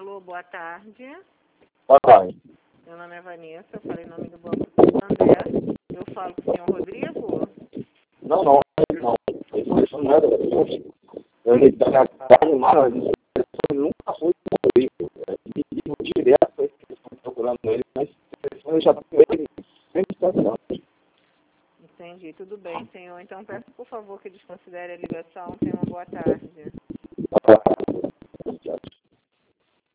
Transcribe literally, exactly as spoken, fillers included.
Alô, boa tarde. Boa tarde. Meu nome é Vanessa, eu falei em nome do Banco do Santander. Eu falo com o senhor Rodrigo? Não, não, não. Isso não é da pessoa. Eu lhe dei a casa, mas isso nunca foi comigo. E digo direto para que estão procurando ele, mas eu já tenho ele sempre está. Entendi, tudo bem, senhor. Então peço por favor que desconsidere a ligação. Tenha uma boa tarde.